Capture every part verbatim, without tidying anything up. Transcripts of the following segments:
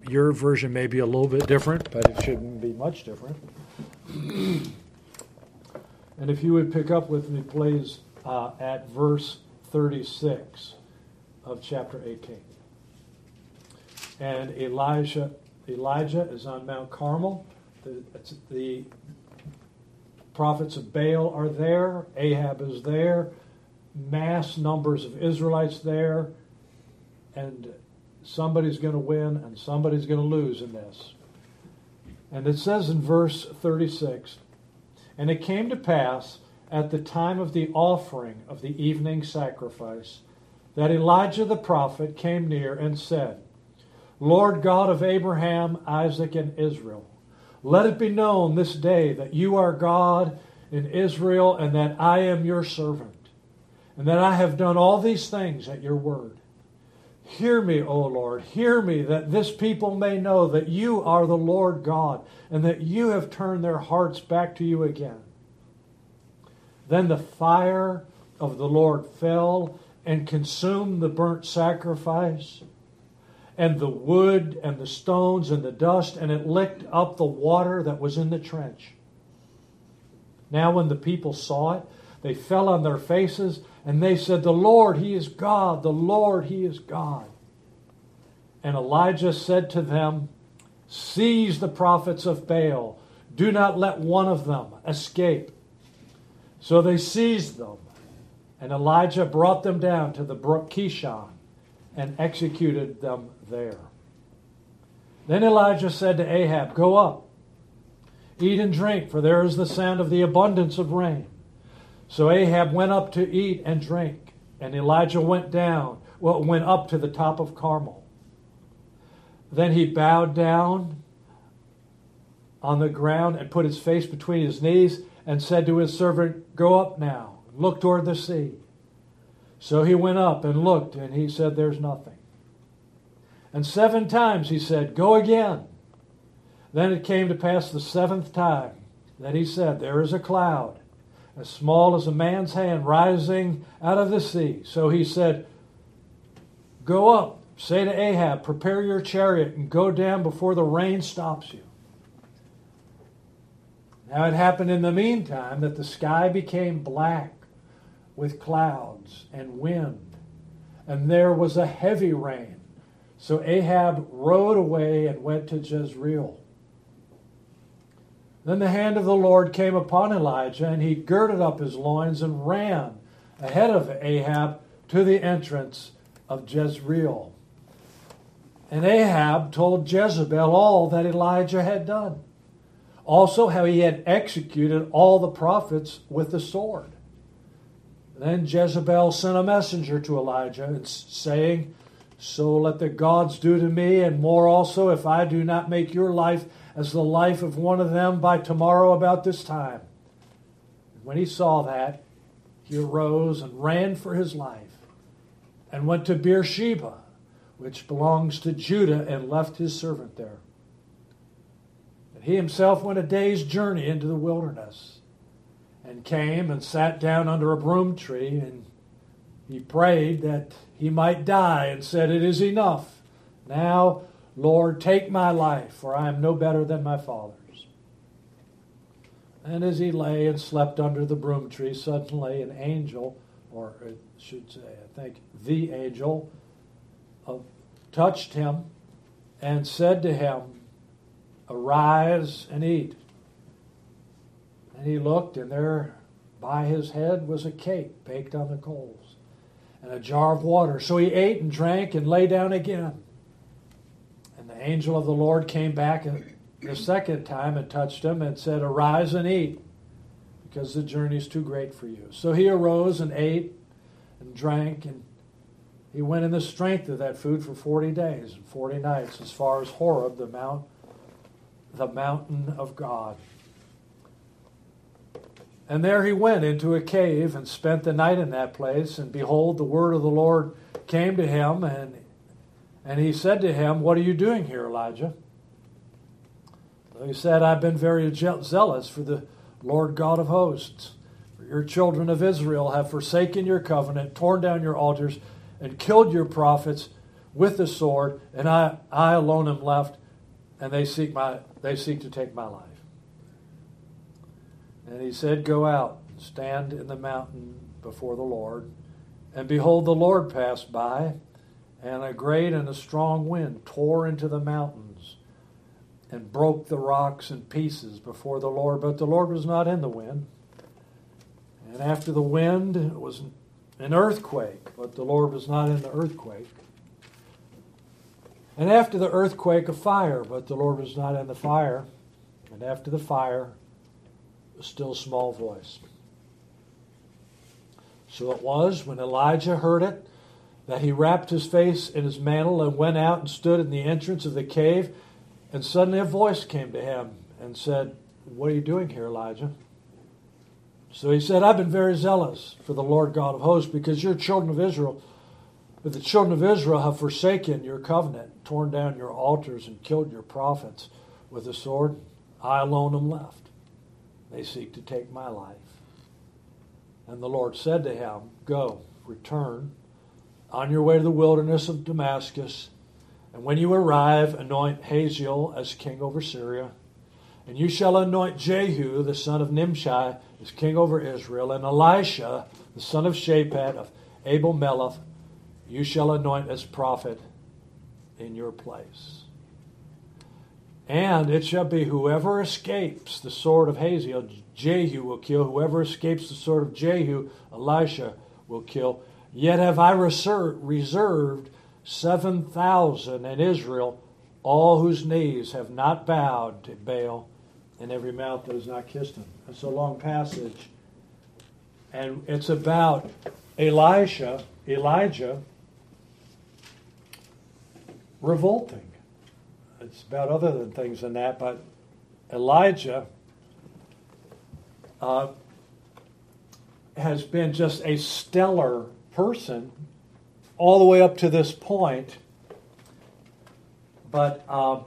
your version may be a little bit different, but it shouldn't be much different. And if you would pick up with me, please, uh, at verse thirty-six of chapter eighteen. And Elijah, Elijah is on Mount Carmel. The, the prophets of Baal are there. Ahab is there. Mass numbers of Israelites there. And somebody's going to win and somebody's going to lose in this. And it says in verse thirty-six, "And it came to pass at the time of the offering of the evening sacrifice that Elijah the prophet came near and said, Lord God of Abraham, Isaac, and Israel, let it be known this day that you are God in Israel and that I am your servant, and that I have done all these things at your word. Hear me, O Lord, hear me, that this people may know that you are the Lord God, and that you have turned their hearts back to you again. Then the fire of the Lord fell and consumed the burnt sacrifice, and the wood and the stones and the dust, and it licked up the water that was in the trench. Now when the people saw it, they fell on their faces, and they said, The Lord, He is God, the Lord, He is God. And Elijah said to them, Seize the prophets of Baal, do not let one of them escape. So they seized them, and Elijah brought them down to the brook Kishon, and executed them there. Then Elijah said to Ahab, Go up, eat and drink, for there is the sound of the abundance of rain. So Ahab went up to eat and drink, and Elijah went down, well, went up to the top of Carmel. Then he bowed down on the ground and put his face between his knees and said to his servant, Go up now, look toward the sea. So he went up and looked, and he said, There's nothing. And seven times he said, Go again. Then it came to pass the seventh time that he said, There is a cloud, as small as a man's hand, rising out of the sea. So he said, Go up, say to Ahab, Prepare your chariot, and go down before the rain stops you. Now it happened in the meantime that the sky became black with clouds and wind, and there was a heavy rain. So Ahab rode away and went to Jezreel. Then the hand of the Lord came upon Elijah, and he girded up his loins and ran ahead of Ahab to the entrance of Jezreel. And Ahab told Jezebel all that Elijah had done, also how he had executed all the prophets with the sword. Then Jezebel sent a messenger to Elijah, saying, So let the gods do to me, and more also, if I do not make your life as the life of one of them by tomorrow about this time. And when he saw that, he arose and ran for his life, and went to Beersheba, which belongs to Judah, and left his servant there. And he himself went a day's journey into the wilderness, and came and sat down under a broom tree, and he prayed that he might die, and said, It is enough. Now, Lord, take my life, for I am no better than my father's. And as he lay and slept under the broom tree, suddenly an angel, or I should say, I think, the angel, uh, touched him and said to him, Arise and eat. And he looked, and there by his head was a cake baked on the coals, and a jar of water. So he ate and drank and lay down again. And the angel of the Lord came back the second time and touched him and said, Arise and eat, because the journey is too great for you. So he arose and ate and drank, and he went in the strength of that food for forty days and forty nights, as far as Horeb, the mount, the mountain of God. And there he went into a cave and spent the night in that place. And behold, the word of the Lord came to him, and and he said to him, What are you doing here, Elijah? So he said, I've been very zealous for the Lord God of hosts. For your children of Israel have forsaken your covenant, torn down your altars, and killed your prophets with the sword, and I, I alone am left, and they seek my they seek to take my life. And he said, Go out, stand in the mountain before the Lord. And behold, the Lord passed by, and a great and a strong wind tore into the mountains and broke the rocks in pieces before the Lord. But the Lord was not in the wind. And after the wind it was an earthquake, but the Lord was not in the earthquake. And after the earthquake, a fire, but the Lord was not in the fire. And after the fire, a still small voice. So it was, when Elijah heard it, that he wrapped his face in his mantle and went out and stood in the entrance of the cave. And suddenly a voice came to him and said, What are you doing here, Elijah? So he said, I've been very zealous for the Lord God of hosts, because your children of Israel, but the children of Israel have forsaken your covenant, torn down your altars, and killed your prophets with the sword. I alone am left. They seek to take my life. And the Lord said to him, Go, return on your way to the wilderness of Damascus, and when you arrive, anoint Hazael as king over Syria, and you shall anoint Jehu, the son of Nimshi, as king over Israel, and Elisha, the son of Shaphat of Abel-Melech, you shall anoint as prophet in your place. And it shall be, whoever escapes the sword of Hazael, Jehu will kill. Whoever escapes the sword of Jehu, Elisha will kill. Yet have I reserved seven thousand in Israel, all whose knees have not bowed to Baal, and every mouth that has not kissed him. It's a long passage, and it's about Elisha, Elijah, revolting. It's about other than things than that, but Elijah uh, has been just a stellar person all the way up to this point. But uh,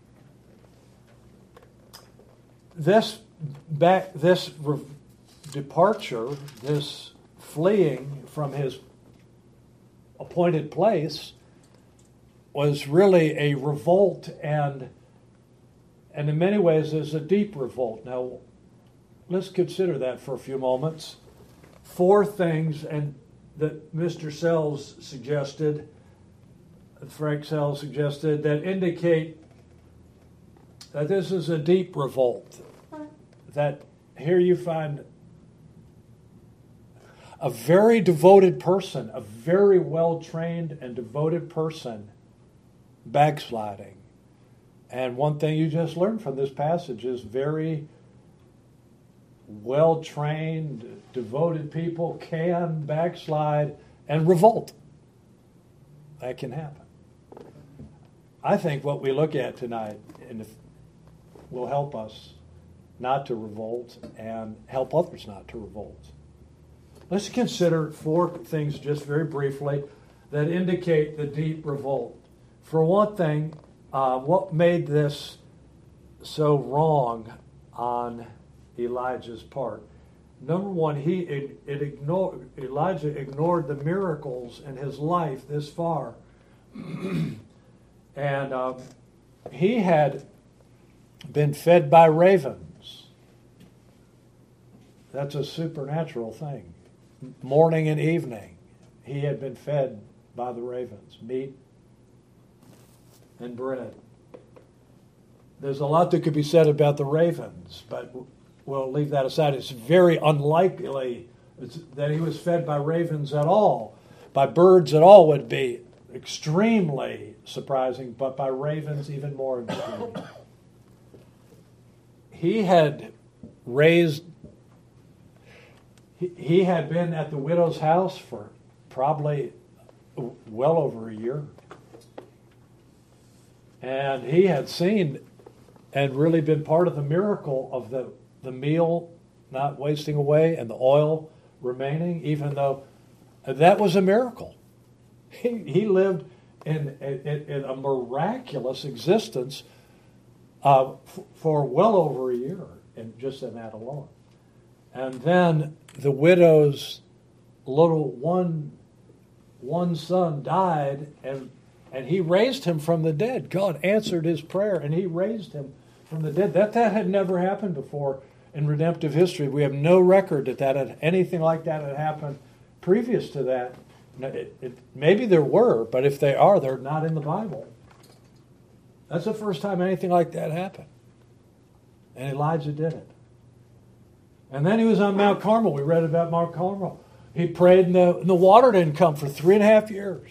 this back, this re- departure, this fleeing from his appointed place, was really a revolt, and and in many ways is a deep revolt. Now, let's consider that for a few moments. Four things, and that Mister Sells suggested, Frank Sells suggested, that indicate that this is a deep revolt. That here you find a very devoted person, a very well-trained and devoted person, backsliding. And one thing you just learned from this passage is very well-trained, devoted people can backslide and revolt. That can happen. I think what we look at tonight and if, will help us not to revolt and help others not to revolt. Let's consider four things just very briefly that indicate the deep revolt. For one thing, uh, what made this so wrong on Elijah's part? Number one, he it, it ignored Elijah ignored the miracles in his life this far, and um, he had been fed by ravens. That's a supernatural thing. Morning and evening, he had been fed by the ravens, meat and bread. There's a lot that could be said about the ravens, but we'll leave that aside. It's very unlikely that he was fed by ravens at all. By birds at all would be extremely surprising, but by ravens even more extreme. He had raised, he, he had been at the widow's house for probably well over a year. And he had seen and really been part of the miracle of the, the meal not wasting away and the oil remaining, even though that was a miracle. He, he lived in, in, in a miraculous existence uh, f- for well over a year, and just in that alone. And then the widow's little one, one son died, and And he raised him from the dead. God answered his prayer, and he raised him from the dead. That that had never happened before in redemptive history. We have no record that, that had, anything like that had happened previous to that. It, it, maybe there were, but if they are, they're not in the Bible. That's the first time anything like that happened. And Elijah did it. And then he was on Mount Carmel. We read about Mount Carmel. He prayed and the, and the water didn't come for three and a half years.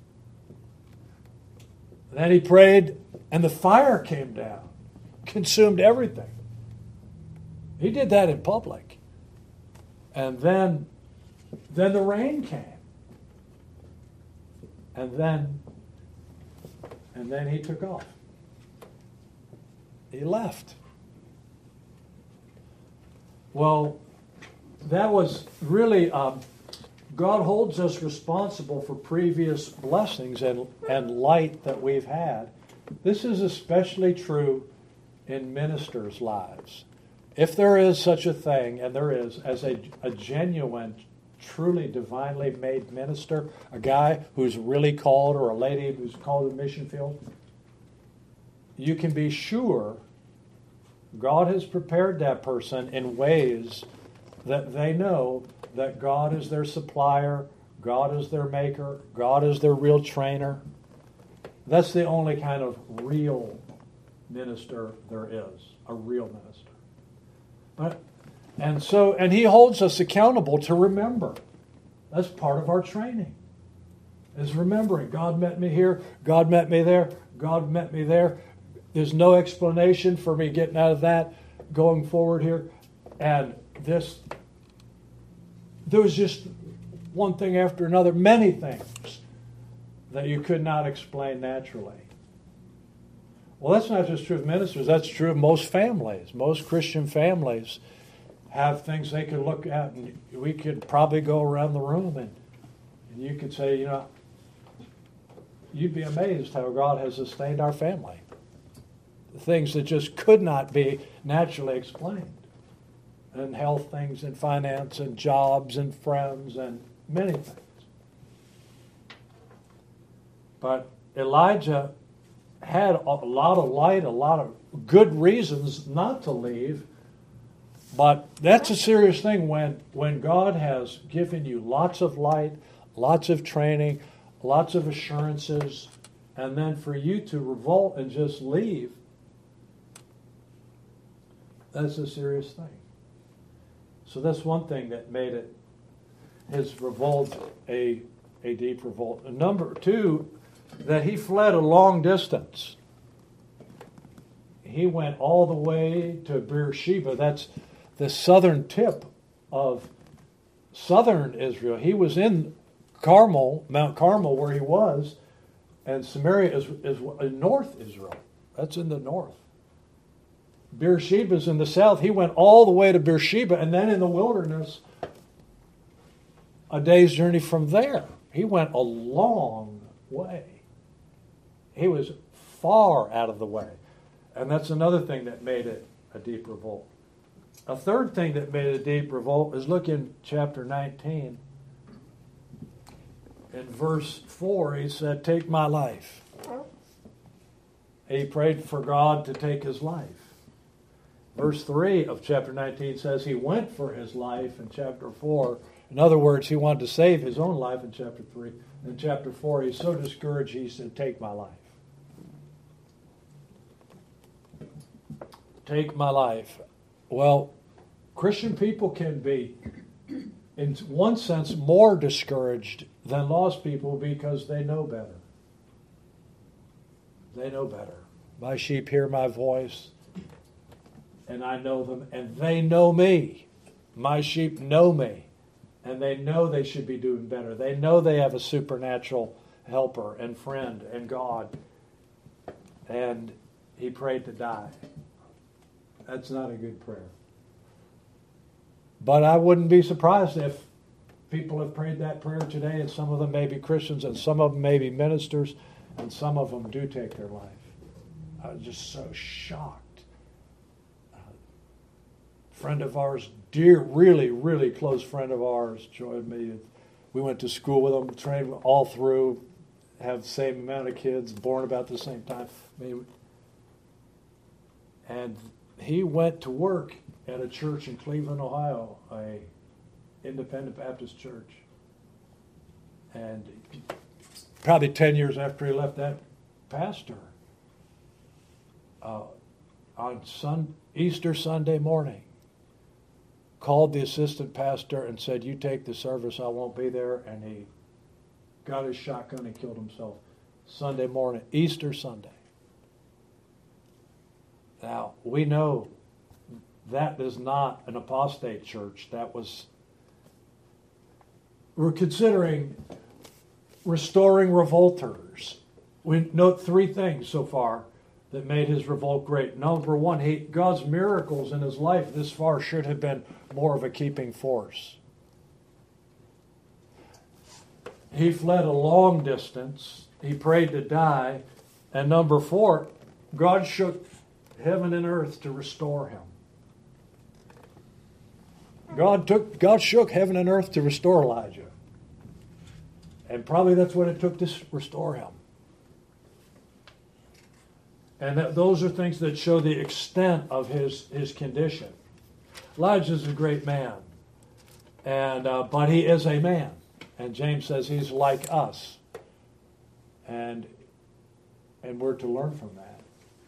Then he prayed and the fire came down, consumed everything. He did that in public. And then, then the rain came. And then, and then he took off. He left. Well, that was really, um, God holds us responsible for previous blessings and, and light that we've had. This is especially true in ministers' lives. If there is such a thing, and there is, as a, a genuine, truly divinely made minister, a guy who's really called or a lady who's called to the mission field, you can be sure God has prepared that person in ways that they know that God is their supplier, God is their maker, God is their real trainer. That's the only kind of real minister there is, a real minister. But, and so, and he holds us accountable to remember. That's part of our training, is remembering. God met me here, God met me there, God met me there. There's no explanation for me getting out of that, going forward here. And this, there was just one thing after another, many things that you could not explain naturally. Well, that's not just true of ministers. That's true of most families. Most Christian families have things they could look at, and we could probably go around the room, and, and you could say, you know, you'd be amazed how God has sustained our family. Things that just could not be naturally explained. And health things, and finance, and jobs, and friends, and many things. But Elijah had a lot of light, a lot of good reasons not to leave. But that's a serious thing when, when God has given you lots of light, lots of training, lots of assurances, and then for you to revolt and just leave, that's a serious thing. So that's one thing that made it, his revolt, a, a deep revolt. And number two, that he fled a long distance. He went all the way to Beersheba. That's the southern tip of southern Israel. He was in Carmel, Mount Carmel, where he was, and Samaria is, is in North Israel. That's in the north. Beersheba's in the south. He went all the way to Beersheba, and then in the wilderness, a day's journey from there. He went a long way. He was far out of the way. And that's another thing that made it a deep revolt. A third thing that made it a deep revolt is look in chapter nineteen. In verse four, he said, "Take my life." He prayed for God to take his life. Verse three of chapter nineteen says he went for his life in chapter four. In other words, he wanted to save his own life in chapter three. In chapter four, he's so discouraged, he said, "Take my life." Take my life. Well, Christian people can be, in one sense, more discouraged than lost people because they know better. They know better. My sheep hear my voice, and I know them, and they know me. My sheep know me, and they know they should be doing better. They know they have a supernatural helper and friend and God. And he prayed to die. That's not a good prayer. But I wouldn't be surprised if people have prayed that prayer today, and some of them may be Christians, and some of them may be ministers, and some of them do take their life. I was just so shocked. A friend of ours, dear, really, really close friend of ours, joined me. We went to school with him, trained all through, have the same amount of kids, born about the same time. I mean, and he went to work at a church in Cleveland, Ohio, a independent Baptist church. And probably ten years after he left that pastor, uh, on sun, Easter Sunday morning, called the assistant pastor and said, "You take the service, I won't be there." And he got his shotgun and killed himself Sunday morning, Easter Sunday. Now, we know that is not an apostate church. That was, we're considering restoring revolters. We note three things so far that made his revolt great. Number one, he, God's miracles in his life this far should have been more of a keeping force. He fled a long distance. He prayed to die. And number four, God shook heaven and earth to restore him. God took, God shook heaven and earth to restore Elijah. And probably that's what it took to restore him. And that, those are things that show the extent of his, his condition. Elijah's a great man, and uh, but he is a man. And James says he's like us. And, and we're to learn from that.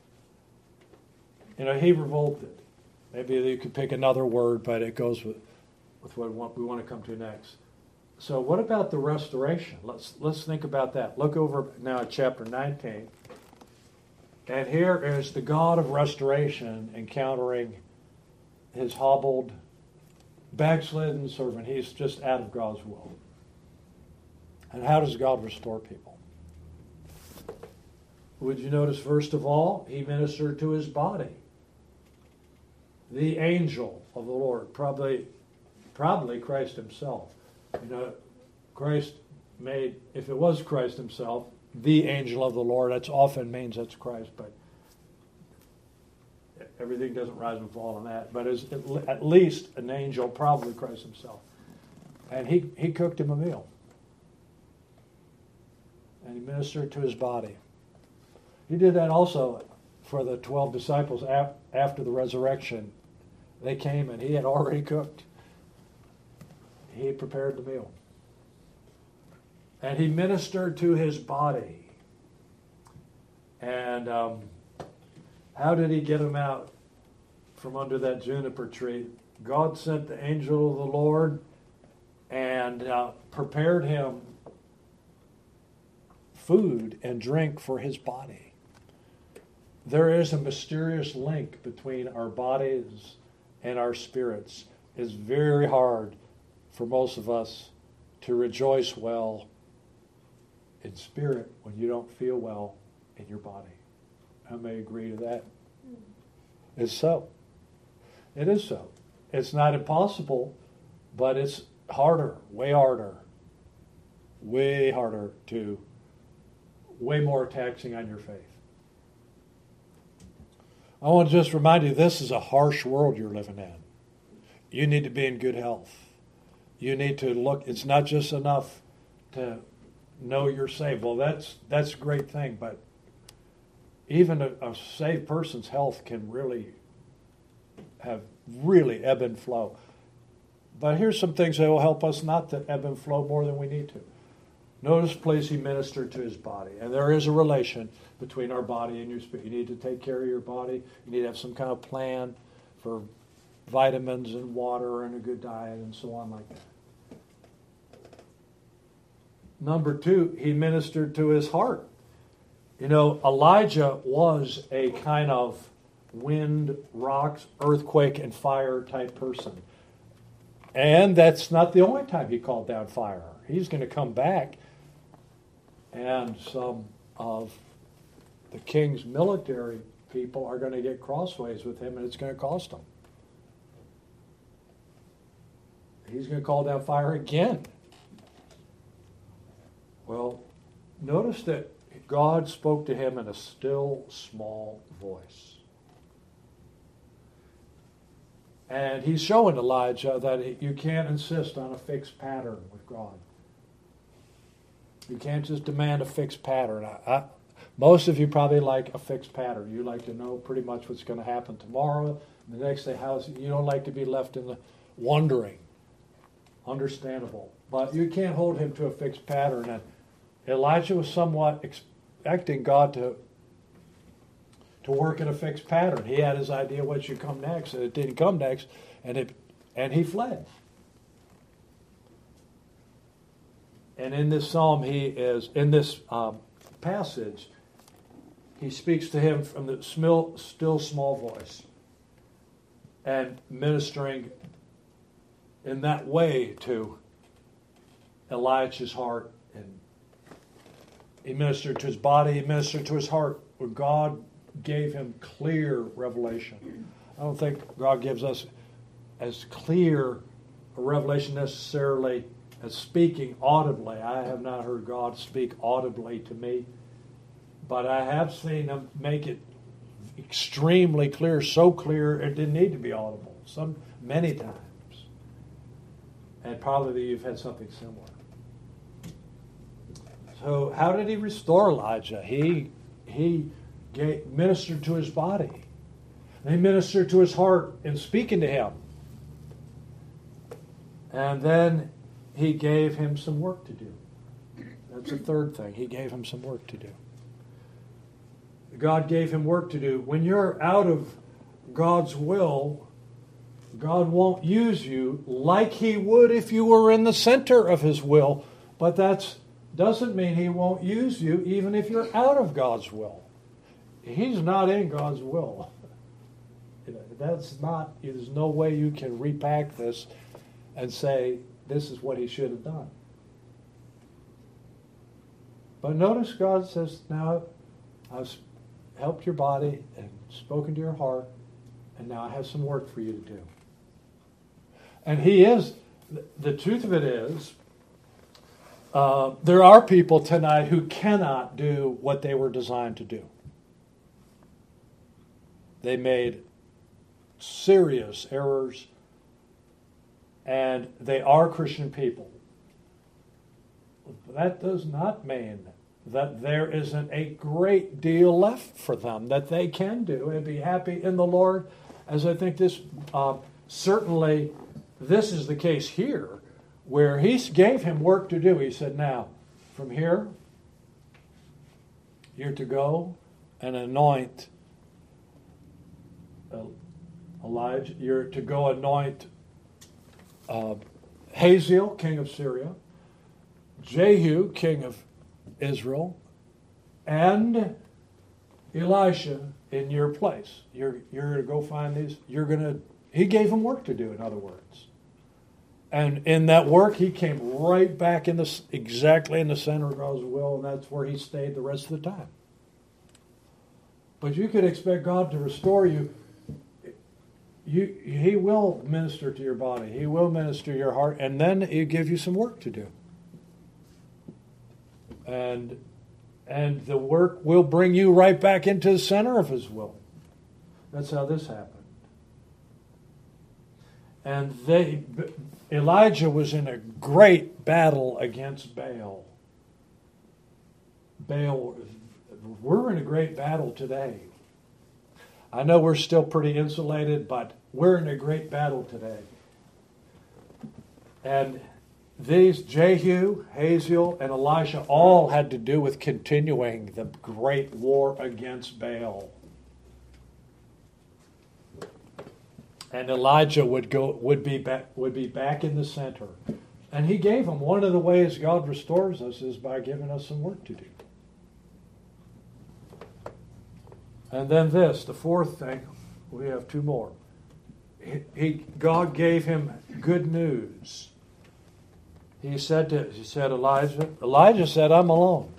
You know, he revolted. Maybe you could pick another word, but it goes with, with what we want, we want to come to next. So what about the restoration? Let's let's think about that. Look over now at chapter nineteen. And here is the God of restoration encountering his hobbled, backslidden servant. He's just out of God's will. And how does God restore people? Would you notice, first of all, he ministered to his body. The angel of the Lord, probably, probably Christ himself. You know, Christ made, if it was Christ himself, the angel of the Lord, that often means that's Christ, but everything doesn't rise and fall on that. But as, at least an angel, probably Christ himself. And he, he cooked him a meal. And he ministered to his body. He did that also for the twelve disciples after the resurrection. They came and he had already cooked. He had prepared the meal. And he ministered to his body. And um, how did he get him out from under that juniper tree? God sent the angel of the Lord and uh, prepared him food and drink for his body. There is a mysterious link between our bodies and our spirits. It's very hard for most of us to rejoice well in spirit when you don't feel well in your body. I may agree to that. It's so. It is so. It's not impossible, but it's harder, way harder, way harder to, way more taxing on your faith. I want to just remind you, this is a harsh world you're living in. You need to be in good health. You need to look, it's not just enough to know you're saved. Well, that's that's a great thing, but even a, a saved person's health can really have really ebb and flow. But here's some things that will help us not to ebb and flow more than we need to. Notice, please, he ministered to his body. And there is a relation between our body and your spirit. You need to take care of your body. You need to have some kind of plan for vitamins and water and a good diet and so on like that. Number two, he ministered to his heart. You know, Elijah was a kind of wind, rocks, earthquake, and fire type person. And that's not the only time he called down fire. He's going to come back, and some of the king's military people are going to get crossways with him, and it's going to cost him. He's going to call down fire again. Well, notice that God spoke to him in a still, small voice. And he's showing Elijah that you can't insist on a fixed pattern with God. You can't just demand a fixed pattern. I, I, most of you probably like a fixed pattern. You like to know pretty much what's going to happen tomorrow, the next day. How's you don't like to be left in the wondering. Understandable, but you can't hold him to a fixed pattern. And Elijah was somewhat expecting God to to work in a fixed pattern. He had his idea what should come next, and it didn't come next, and it and he fled. And in this psalm, he is in this um, passage, he speaks to him from the still, still small voice, and ministering in that way to Elijah's heart. And he ministered to his body, he ministered to his heart, where God gave him clear revelation. I don't think God gives us as clear a revelation necessarily as speaking audibly. I have not heard God speak audibly to me, but I have seen him make it extremely clear, so clear it didn't need to be audible, some many times. And probably you've had something similar. So how did he restore Elijah? He he gave, ministered to his body. And he ministered to his heart in speaking to him. And then he gave him some work to do. That's the third thing. He gave him some work to do. God gave him work to do. When you're out of God's will, God won't use you like he would if you were in the center of his will. But that doesn't mean he won't use you even if you're out of God's will. He's not in God's will. That's not, there's no way you can repack this and say, this is what he should have done. But notice God says, now I've helped your body and spoken to your heart, and now I have some work for you to do. And he is, the truth of it is, uh, there are people tonight who cannot do what they were designed to do. They made serious errors, and they are Christian people. That does not mean that there isn't a great deal left for them that they can do and be happy in the Lord, as I think this uh, certainly this is the case here, where he gave him work to do. He said, now, from here, you're to go and anoint uh, Elijah. You're to go anoint uh, Hazael, king of Syria, Jehu, king of Israel, and Elisha in your place. You're you're going to go find these. You're going to. He gave him work to do, in other words. And in that work, he came right back in the exactly in the center of God's will, and that's where he stayed the rest of the time. But you could expect God to restore you. You, he will minister to your body. He will minister to your heart, and then he'll give you some work to do. And and the work will bring you right back into the center of his will. That's how this happened. And they, Elijah was in a great battle against Baal. Baal, we're in a great battle today. I know we're still pretty insulated, but we're in a great battle today. And these, Jehu, Hazael, and Elisha, all had to do with continuing the great war against Baal. And Elijah would go, would be back, would be back in the center. And he gave him, one of the ways God restores us is by giving us some work to do. And then this, the fourth thing, we have two more. He, he God gave him good news. He said to he said Elijah, Elijah said, I'm alone.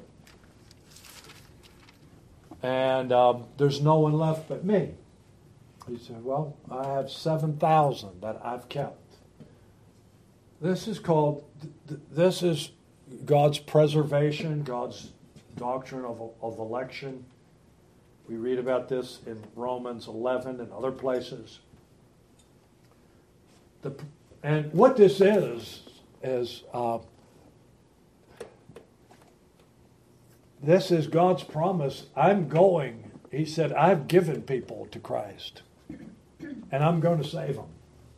And um, there's no one left but me. He said, well, I have seven thousand that I've kept. This is called, this is God's preservation, God's doctrine of, of election. We read about this in Romans eleven and other places. The, and what this is, is uh, this is God's promise. I'm going. He said, I've given people to Christ, and I'm going to save them.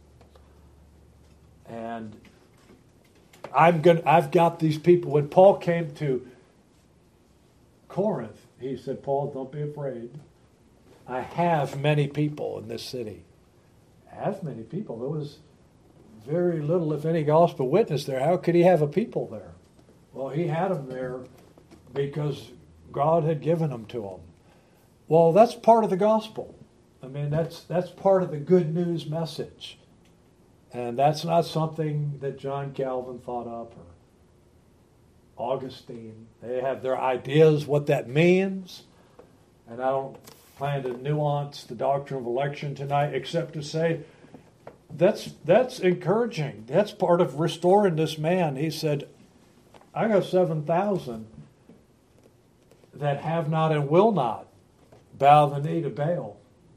And I'm going. I've got these people. When Paul came to Corinth, he said, Paul, don't be afraid. I have many people in this city. I have many people. There was very little, if any, gospel witness there. How could he have a people there? Well, he had them there because God had given them to him. Well, that's part of the gospel. I mean, that's that's part of the good news message. And that's not something that John Calvin thought up or Augustine. They have their ideas what that means. And I don't plan to nuance the doctrine of election tonight except to say that's that's encouraging. That's part of restoring this man. He said, I got seven thousand that have not and will not bow the knee to Baal.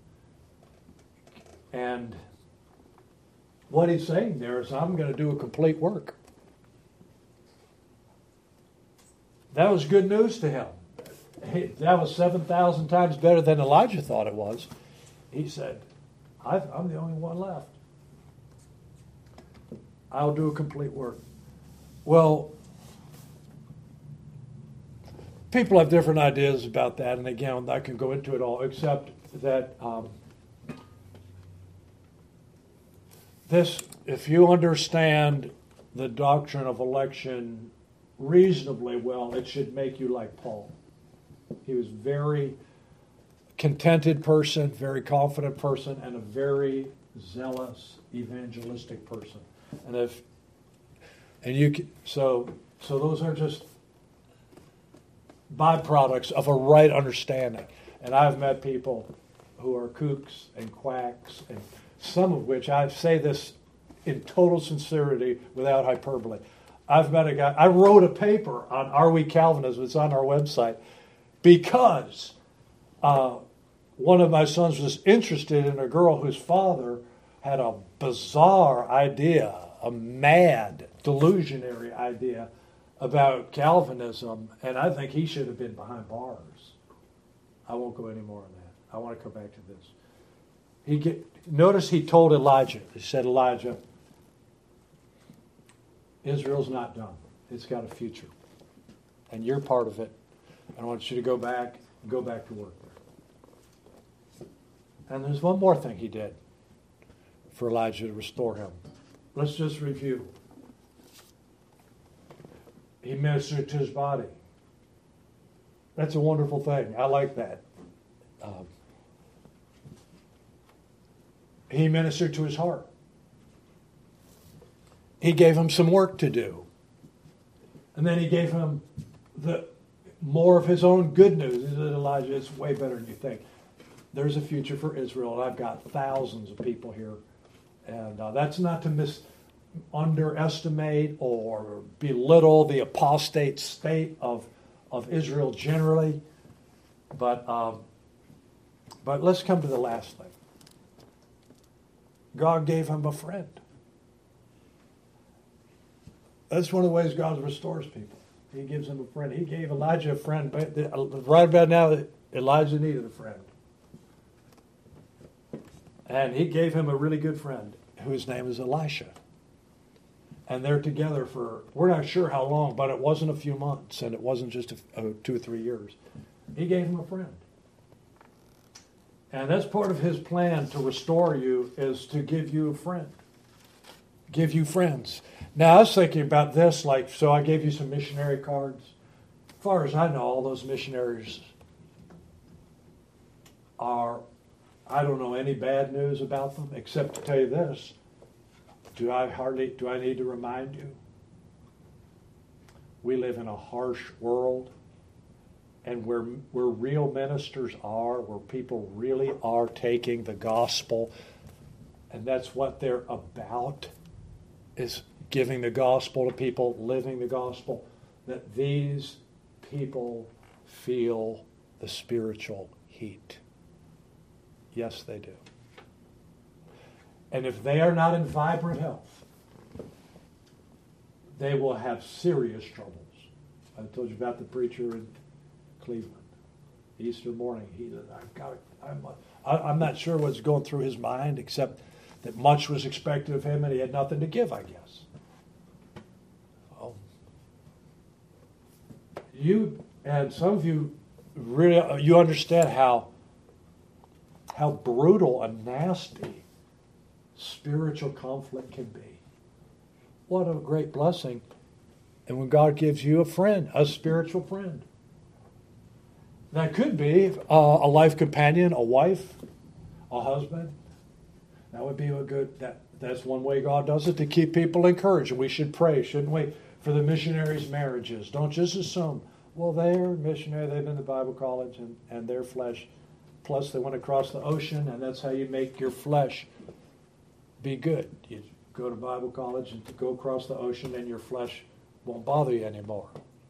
And what he's saying there is, I'm going to do a complete work. That was good news to him. He, that was seven thousand times better than Elijah thought it was. He said, I've, I'm the only one left. I'll do a complete work. Well, people have different ideas about that, and again, I can go into it all, except that um, this, if you understand the doctrine of election reasonably well, it should make you like Paul. He was a very contented person, very confident person, and a very zealous evangelistic person. And if and you can, so so those are just byproducts of a right understanding. And I've met people who are kooks and quacks, and some of which, I say this in total sincerity without hyperbole. I've met a guy, I wrote a paper on Are We Calvinism, it's on our website, because uh, one of my sons was interested in a girl whose father had a bizarre idea, a mad, delusionary idea about Calvinism, and I think he should have been behind bars. I won't go any more on that. I want to come back to this. He get, notice he told Elijah, he said, Elijah, Israel's not done. It's got a future. And you're part of it. I want you to go back and go back to work there. And there's one more thing he did for Elijah to restore him. Let's just review. He ministered to his body. That's a wonderful thing. I like that. Um, he ministered to his heart. He gave him some work to do. And then he gave him the more of his own good news. He said, Elijah, it's way better than you think. There's a future for Israel, and I've got thousands of people here. And uh, that's not to mis- underestimate or belittle the apostate state of, of Israel generally. But, um, but let's come to the last thing. God gave him a friend. That's one of the ways God restores people. He gives him a friend. He gave Elijah a friend. But right about now, Elijah needed a friend. And he gave him a really good friend whose name is Elisha. And they're together for, we're not sure how long, but it wasn't a few months, and it wasn't just a, uh, two or three years. He gave him a friend. And that's part of his plan to restore you, is to give you a friend. Give you friends. Now, I was thinking about this, like, so I gave you some missionary cards. As far as I know, all those missionaries are, I don't know any bad news about them, except to tell you this. Do I hardly, do I need to remind you? We live in a harsh world, and where, where real ministers are, where people really are taking the gospel, and that's what they're about, is giving the gospel to people, living the gospel, that these people feel the spiritual heat. Yes, they do. And if they are not in vibrant health, they will have serious troubles. I told you about the preacher in Cleveland. Easter morning, he I've got I'm I, I'm not sure what's going through his mind, except that much was expected of him and he had nothing to give, I guess. Oh. You and some of you really you understand how how brutal and nasty spiritual conflict can be. What a great blessing. And when God gives you a friend, a spiritual friend. That could be uh, a life companion, a wife, a husband. That would be a good, that, that's one way God does it, to keep people encouraged. And we should pray, shouldn't we, for the missionaries' marriages. Don't just assume, well, they're missionary, they've been to Bible college, and, and their flesh, plus they went across the ocean, and that's how you make your flesh be good. You go to Bible college and go across the ocean, and your flesh won't bother you anymore.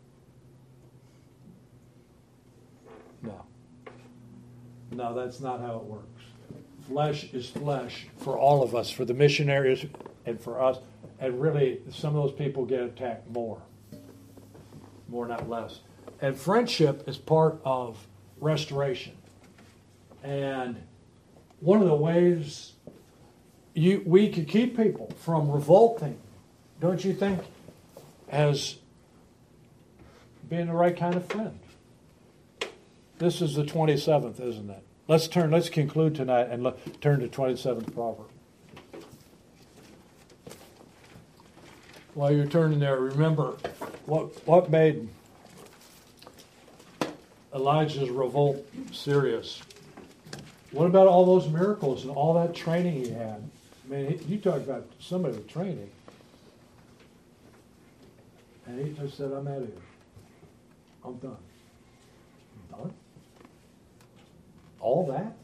No. No, that's not how it works. Flesh is flesh for all of us, for the missionaries and for us. And really, some of those people get attacked more. More, not less. And friendship is part of restoration. And one of the ways you, we could keep people from revolting, don't you think, as being the right kind of friend. This is the twenty-seventh, isn't it? Let's turn, let's conclude tonight and look, turn to twenty-seventh Proverb. While you're turning there, remember what what made Elijah's revolt serious. What about all those miracles and all that training he had? I mean, he, you talk about somebody with training. And he just said, I'm out of here. I'm done. I'm done? All that?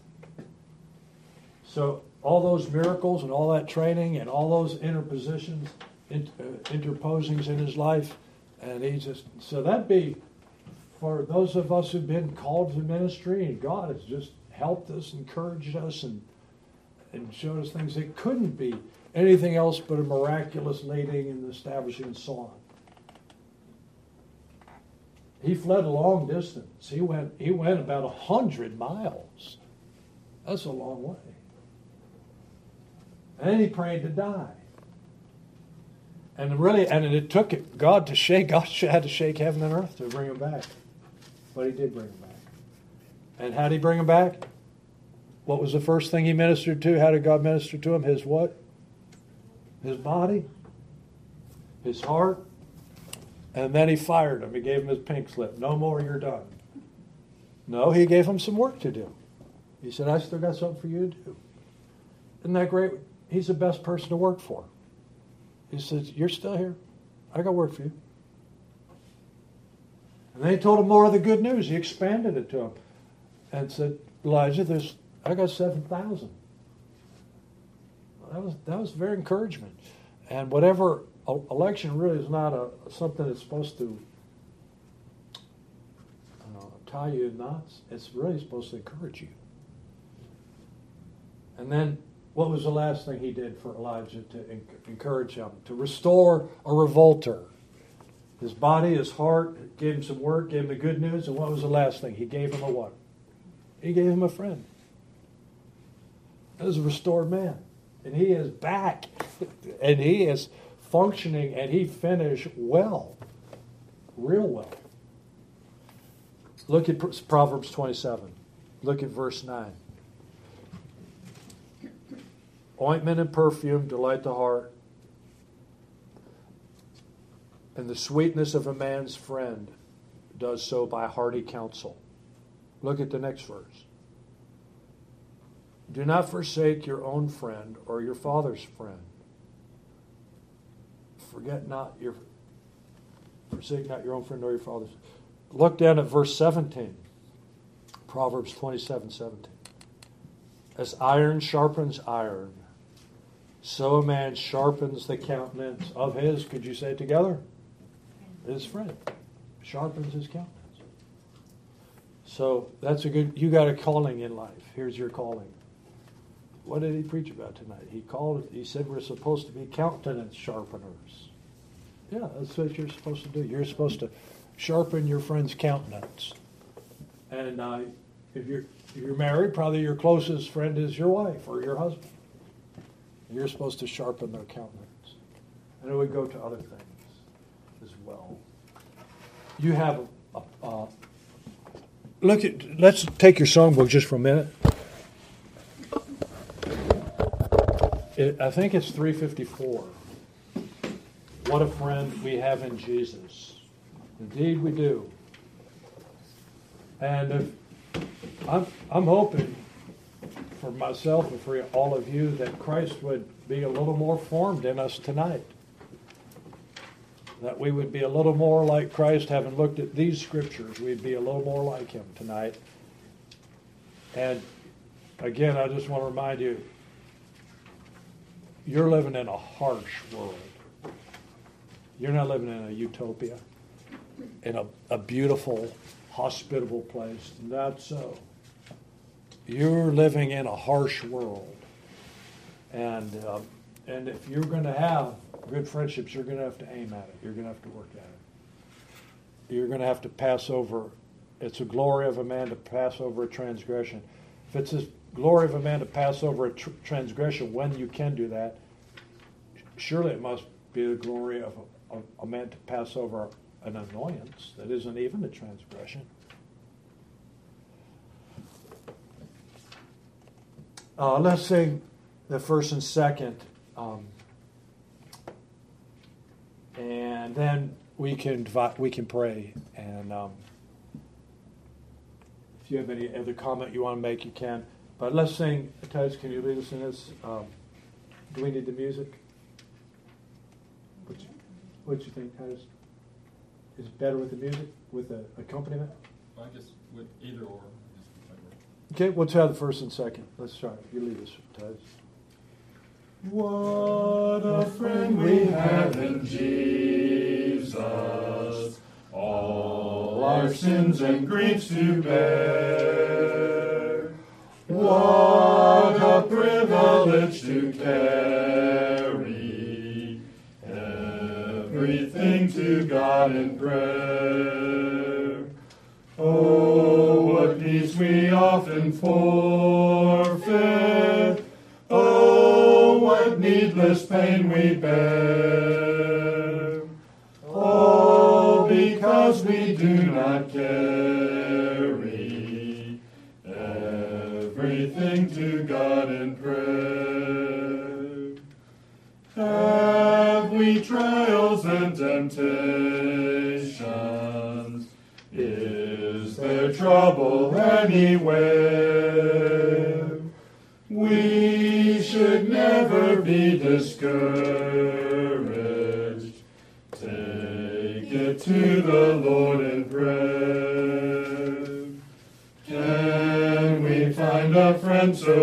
So all those miracles and all that training and all those interpositions, in, uh, interposings in his life, and he just, so that'd be, for those of us who've been called to ministry, and God has just helped us, encouraged us, and and showed us things that couldn't be anything else but a miraculous leading and establishing and so on. He fled a long distance. He went he went about a hundred miles. That's a long way. And then he prayed to die. And really, and it took God to shake, God had to shake heaven and earth to bring him back. But he did bring him back. And how did he bring him back? What was the first thing he ministered to? How did God minister to him? His what? His body? His heart? And then he fired him. He gave him his pink slip. No more, you're done. No, he gave him some work to do. He said, I still got something for you to do. Isn't that great? He's the best person to work for. He says, you're still here. I got work for you. And then he told him more of the good news. He expanded it to him and said, Elijah, there's I got seven thousand. Well, that was that was very encouragement. And whatever election really is not a something that's supposed to uh, tie you in knots. It's really supposed to encourage you. And then, what was the last thing he did for Elijah to encourage him? To restore a revolter. His body, his heart, gave him some work, gave him the good news, and what was the last thing? He gave him a what? He gave him a friend. That was a restored man. And he is back. And he is functioning, and he finished well. Real well. Look at Proverbs twenty-seven. Look at verse nine. Ointment and perfume delight the heart, and the sweetness of a man's friend does so by hearty counsel. Look at the next verse. Do not forsake your own friend or your father's friend. Forget not your, forsake not your own friend or your father's. Look down at verse seventeen. Proverbs twenty-seven seventeen. As iron sharpens iron, so a man sharpens the countenance of his, could you say it together? His friend. Sharpens his countenance. So that's a good, you got a calling in life. Here's your calling. What did he preach about tonight? He called, he said we're supposed to be countenance sharpeners. Yeah, that's what you're supposed to do. You're supposed to sharpen your friend's countenance. And uh, if you're if you're married, probably your closest friend is your wife or your husband. And you're supposed to sharpen their countenance. And it would go to other things as well. You have a, a, a look at. Let's take your songbook just for a minute. It, I think it's three fifty-four. What a friend we have in Jesus. Indeed, we do. And if, I'm I'm hoping for myself and for all of you that Christ would be a little more formed in us tonight. That we would be a little more like Christ, having looked at these scriptures. We'd be a little more like Him tonight. And again, I just want to remind you, you're living in a harsh world. You're not living in a utopia, in a, a beautiful, hospitable place. Not so. You're living in a harsh world. And uh, and if you're going to have good friendships, you're going to have to aim at it. You're going to have to work at it. You're going to have to pass over. It's a glory of a man to pass over a transgression. If it's a glory of a man to pass over a tr- transgression, when you can do that, surely it must be the glory of a, of a man to pass over an annoyance that isn't even a transgression. Uh, let's sing the first and second, um, and then we can we can pray. And um, if you have any other comment you want to make, you can. But let's sing. Titus, can you lead us in this? Um, do we need the music? What you, what you think, Titus? Is it better with the music, with the accompaniment? I guess with either or. Okay, we'll try the first and second. Let's try it. You lead us, Titus. What a friend we have in Jesus, all our sins and griefs to bear. What a privilege to carry everything to God in prayer. Oh, what peace we often forfeit. Oh, what needless pain we bear. All because we do not carry everything to God in prayer. Have we trials and temptations? Is there trouble anywhere? We should never be discouraged. Take it to the Lord in prayer. Can we find a friend so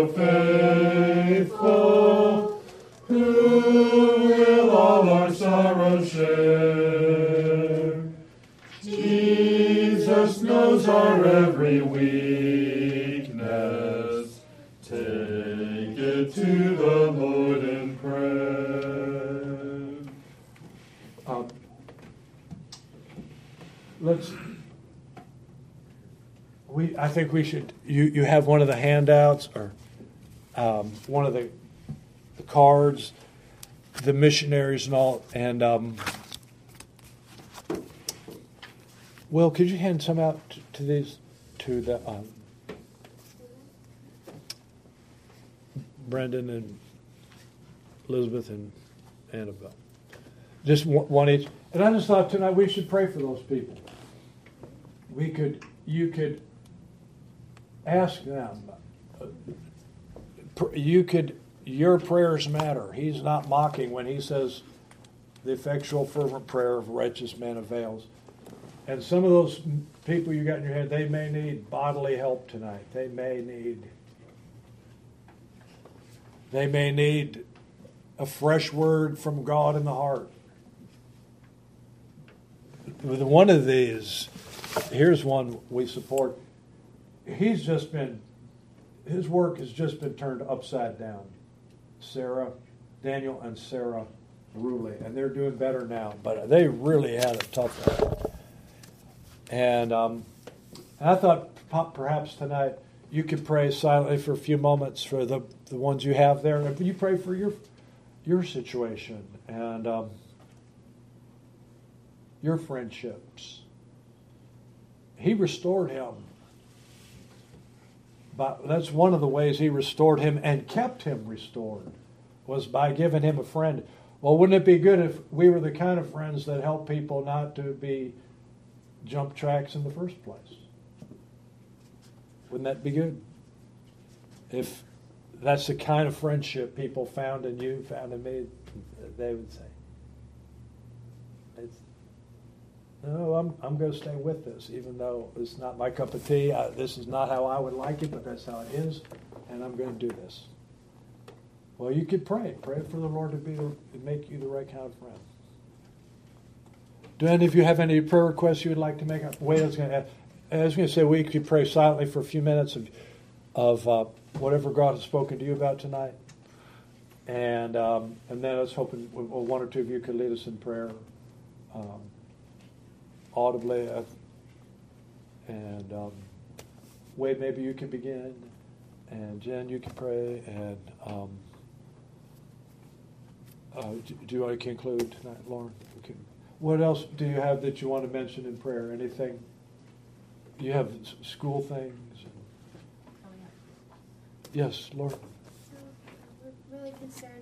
faithful who will all our sorrows share? Jesus knows our every weakness. Take it to the Lord in prayer. Um, let's. We. I think we should. You. You have one of the handouts or um, one of the, the cards, the missionaries and all, and. Um, Will, could you hand some out to, to these, to the um, Brendan and Elizabeth and Annabelle? Just one, one each. And I just thought tonight we should pray for those people. We could, you could ask them. You could, your prayers matter. He's not mocking when he says the effectual fervent prayer of a righteous man avails. And some of those people you got in your head, they may need bodily help tonight. They may need, they may need a fresh word from God in the heart. With one of these, here's one we support. He's just been, his work has just been turned upside down. Sarah, Daniel and Sarah Ruley, and they're doing better now, but they really had a tough one. And um, I thought pop, perhaps tonight you could pray silently for a few moments for the, the ones you have there. If you pray for your your situation and um, your friendships. He restored him. But that's one of the ways he restored him and kept him restored, was by giving him a friend. Well, wouldn't it be good if we were the kind of friends that help people not to be jump tracks in the first place? Wouldn't that be good? If that's the kind of friendship people found in you, found in me, they would say, it's, no, I'm I'm going to stay with this, even though it's not my cup of tea. I, this is not how I would like it, but that's how it is, and I'm going to do this. Well, you could pray. Pray for the Lord to be the, to make you the right kind of friend. Do any of you have any prayer requests you would like to make? Wait, I was going to, I was going to say we could pray silently for a few minutes of of uh, whatever God has spoken to you about tonight, and um, and then I was hoping well, one or two of you could lead us in prayer. Um, audibly, uh, and um, Wade, maybe you can begin, and Jen, you can pray, and um, uh, do, do you want to conclude tonight, Lauren? Okay. What else do you have that you want to mention in prayer? Anything? You have s- school things? Oh, yeah. Yes, Lauren. So we're really concerned